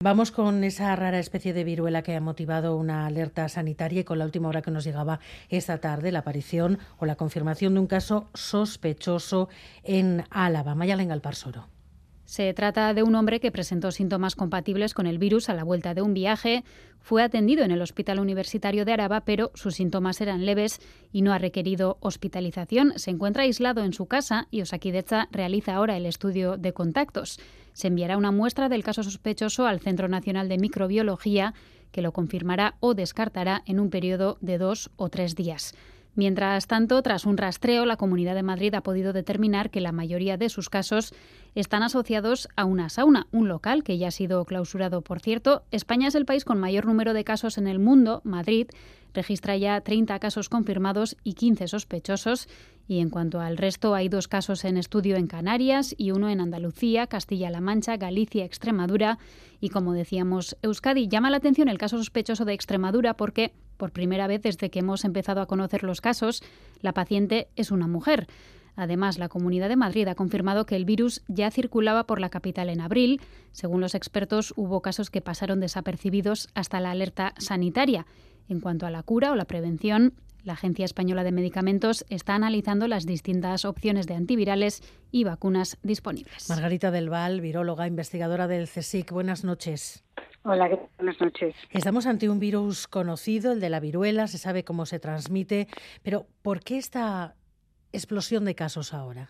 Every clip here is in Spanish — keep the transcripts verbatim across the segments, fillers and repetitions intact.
Vamos con esa rara especie de viruela que ha motivado una alerta sanitaria y con la última hora que nos llegaba esta tarde, la aparición o la confirmación de un caso sospechoso en Álava. Mayalen Galparsoro. Se trata de un hombre que presentó síntomas compatibles con el virus a la vuelta de un viaje. Fue atendido en el Hospital Universitario de Araba, pero sus síntomas eran leves y no ha requerido hospitalización. Se encuentra aislado en su casa y Osakidetza realiza ahora el estudio de contactos. Se enviará una muestra del caso sospechoso al Centro Nacional de Microbiología, que lo confirmará o descartará en un periodo de dos o tres días. Mientras tanto, tras un rastreo, la Comunidad de Madrid ha podido determinar que la mayoría de sus casos están asociados a una sauna, un local que ya ha sido clausurado, por cierto. España es el país con mayor número de casos en el mundo. Madrid registra ya treinta casos confirmados y quince sospechosos. Y en cuanto al resto, hay dos casos en estudio en Canarias y uno en Andalucía, Castilla-La Mancha, Galicia, Extremadura. Y como decíamos, Euskadi. Llama la atención el caso sospechoso de Extremadura porque, por primera vez desde que hemos empezado a conocer los casos, la paciente es una mujer. Además, la Comunidad de Madrid ha confirmado que el virus ya circulaba por la capital en abril. Según los expertos, hubo casos que pasaron desapercibidos hasta la alerta sanitaria. En cuanto a la cura o la prevención, la Agencia Española de Medicamentos está analizando las distintas opciones de antivirales y vacunas disponibles. Margarita del Val, viróloga, investigadora del CSIC. Buenas noches. Hola, buenas noches. Estamos ante un virus conocido, el de la viruela, se sabe cómo se transmite, pero ¿por qué esta explosión de casos ahora?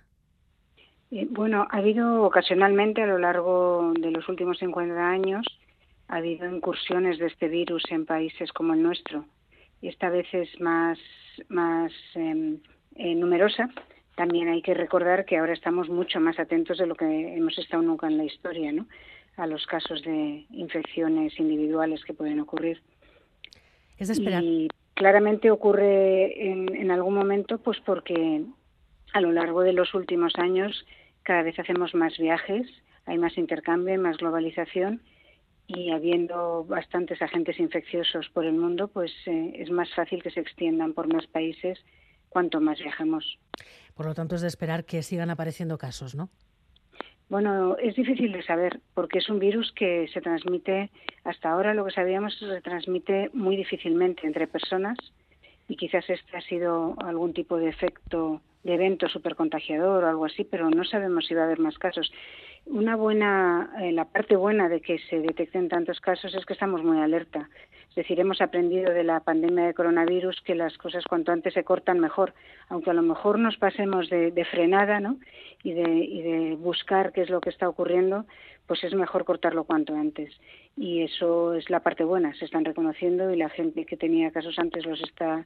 Eh, bueno, ha habido ocasionalmente a lo largo de los últimos cincuenta años, ha habido incursiones de este virus en países como el nuestro. Y esta vez es más, más eh, eh, numerosa. También hay que recordar que ahora estamos mucho más atentos de lo que hemos estado nunca en la historia, ¿no?, a los casos de infecciones individuales que pueden ocurrir. Es de esperar. Y claramente ocurre en, en algún momento, pues porque a lo largo de los últimos años cada vez hacemos más viajes, hay más intercambio, más globalización, y habiendo bastantes agentes infecciosos por el mundo, pues eh, es más fácil que se extiendan por más países cuanto más viajemos. Por lo tanto, es de esperar que sigan apareciendo casos, ¿no? Bueno, es difícil de saber porque es un virus que se transmite, hasta ahora lo que sabíamos, se transmite muy difícilmente entre personas y quizás este ha sido algún tipo de efecto, de evento supercontagiador o algo así, pero no sabemos si va a haber más casos. Una buena, eh, la parte buena de que se detecten tantos casos es que estamos muy alerta. Es decir, hemos aprendido de la pandemia de coronavirus que las cosas cuanto antes se cortan mejor, aunque a lo mejor nos pasemos de, de frenada, ¿no?, y de, y de buscar qué es lo que está ocurriendo, pues es mejor cortarlo cuanto antes. Y eso es la parte buena, se están reconociendo y la gente que tenía casos antes los está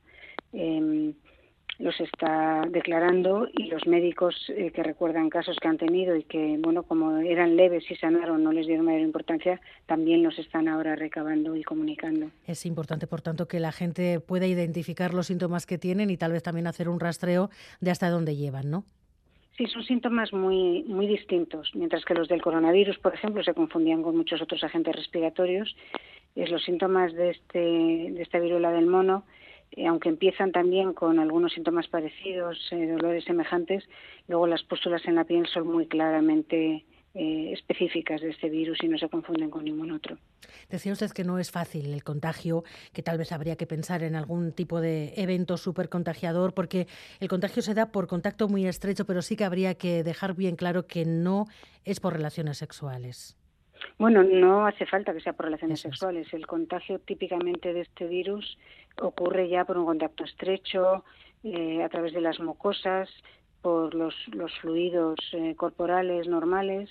eh, los está declarando, y los médicos eh, que recuerdan casos que han tenido y que, bueno, como eran leves y sanaron, no les dieron mayor importancia, también los están ahora recabando y comunicando. Es importante, por tanto, que la gente pueda identificar los síntomas que tienen y tal vez también hacer un rastreo de hasta dónde llevan, ¿no? Sí, son síntomas muy muy distintos. Mientras que los del coronavirus, por ejemplo, se confundían con muchos otros agentes respiratorios, es los síntomas de este de esta viruela del mono, eh, aunque empiezan también con algunos síntomas parecidos, eh, dolores semejantes, luego las pústulas en la piel son muy claramente eh, específicas de este virus y no se confunden con ningún otro. Decía usted que no es fácil el contagio, que tal vez habría que pensar en algún tipo de evento supercontagiador, porque el contagio se da por contacto muy estrecho, pero sí que habría que dejar bien claro que no es por relaciones sexuales. Bueno, no hace falta que sea por relaciones Eso es. sexuales. El contagio típicamente de este virus ocurre ya por un contacto estrecho, eh, a través de las mucosas, por los, los fluidos eh, corporales normales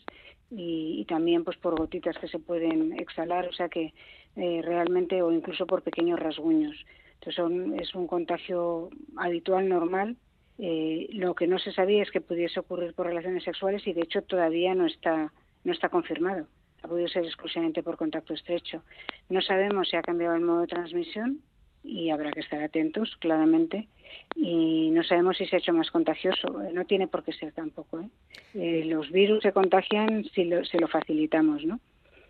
y, y también pues por gotitas que se pueden exhalar, o sea que eh, realmente, o incluso por pequeños rasguños. Entonces son, es un contagio habitual, normal. Eh, lo que no se sabía es que pudiese ocurrir por relaciones sexuales y de hecho todavía no está, no está confirmado. Ha podido ser exclusivamente por contacto estrecho. No sabemos si ha cambiado el modo de transmisión y habrá que estar atentos, claramente. Y no sabemos si se ha hecho más contagioso. No tiene por qué ser tampoco, ¿eh? Eh, los virus se contagian si lo, se lo facilitamos, ¿no?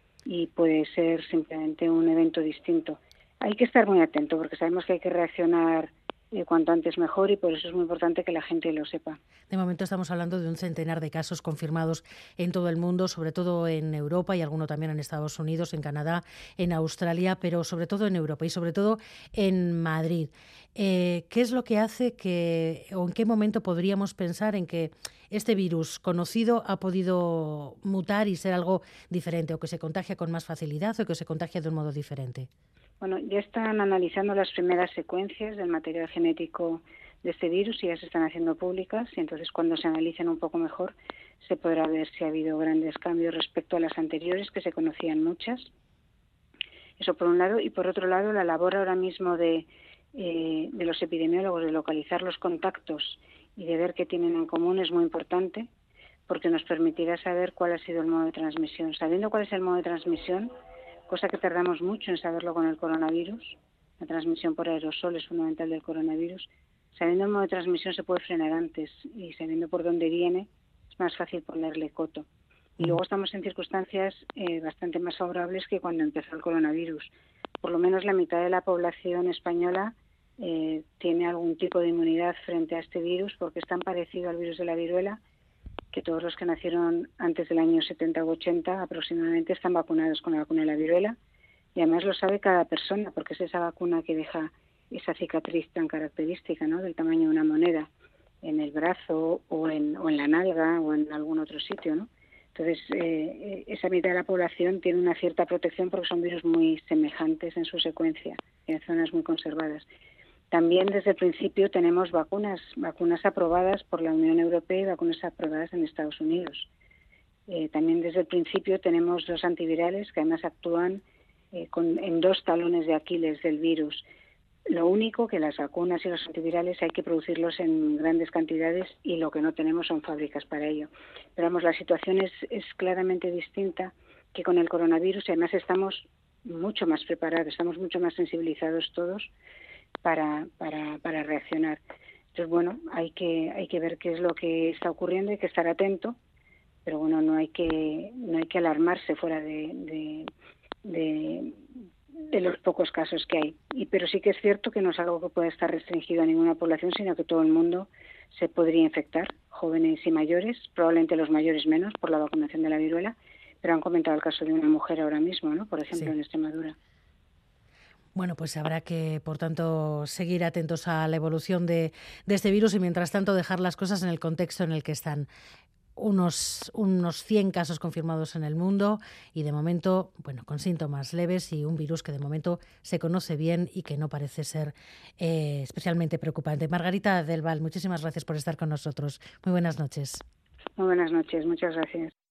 Y puede ser simplemente un evento distinto. Hay que estar muy atento porque sabemos que hay que reaccionar eh, cuanto antes mejor, y por eso es muy importante que la gente lo sepa. De momento estamos hablando de un centenar de casos confirmados en todo el mundo, sobre todo en Europa y alguno también en Estados Unidos, en Canadá, en Australia, pero sobre todo en Europa y sobre todo en Madrid. Eh, ¿Qué es lo que hace que, o en qué momento podríamos pensar en que este virus conocido ha podido mutar y ser algo diferente, o que se contagia con más facilidad o que se contagia de un modo diferente? Bueno, ya están analizando las primeras secuencias del material genético de este virus y ya se están haciendo públicas, y entonces cuando se analicen un poco mejor se podrá ver si ha habido grandes cambios respecto a las anteriores, que se conocían muchas. Eso por un lado, y por otro lado la labor ahora mismo de, eh, de los epidemiólogos de localizar los contactos y de ver qué tienen en común es muy importante, porque nos permitirá saber cuál ha sido el modo de transmisión. Sabiendo cuál es el modo de transmisión, cosa que tardamos mucho en saberlo con el coronavirus, la transmisión por aerosol es fundamental del coronavirus, sabiendo el modo de transmisión se puede frenar antes, y sabiendo por dónde viene es más fácil ponerle coto. Y luego estamos en circunstancias eh, bastante más favorables que cuando empezó el coronavirus. Por lo menos la mitad de la población española eh, tiene algún tipo de inmunidad frente a este virus, porque es tan parecido al virus de la viruela que todos los que nacieron antes del año setenta u ochenta aproximadamente están vacunados con la vacuna de la viruela, y además lo sabe cada persona, porque es esa vacuna que deja esa cicatriz tan característica, ¿no?, del tamaño de una moneda en el brazo o en, o en la nalga o en algún otro sitio, ¿no? Entonces, eh, esa mitad de la población tiene una cierta protección porque son virus muy semejantes en su secuencia, en zonas muy conservadas. También desde el principio tenemos vacunas, vacunas aprobadas por la Unión Europea y vacunas aprobadas en Estados Unidos. Eh, también desde el principio tenemos los antivirales que además actúan eh, con, en dos talones de Aquiles del virus. Lo único que las vacunas y los antivirales hay que producirlos en grandes cantidades y lo que no tenemos son fábricas para ello. Pero vamos, la situación es, es claramente distinta que con el coronavirus, y además estamos mucho más preparados, estamos mucho más sensibilizados todos para, para, para reaccionar. Entonces, bueno, hay que, hay que ver qué es lo que está ocurriendo, hay que estar atento, pero bueno, no hay que, no hay que alarmarse fuera de, de, de de los pocos casos que hay. Y pero sí que es cierto que no es algo que pueda estar restringido a ninguna población, sino que todo el mundo se podría infectar, jóvenes y mayores, probablemente los mayores menos por la vacunación de la viruela, pero han comentado el caso de una mujer ahora mismo, ¿no?, por ejemplo, sí, en Extremadura. Bueno, pues habrá que, por tanto, seguir atentos a la evolución de, de este virus y, mientras tanto, dejar las cosas en el contexto en el que están. Unos, unos cien casos confirmados en el mundo y, de momento, bueno, con síntomas leves, y un virus que de momento se conoce bien y que no parece ser eh, especialmente preocupante. Margarita del Val, muchísimas gracias por estar con nosotros. Muy buenas noches. Muy buenas noches, muchas gracias.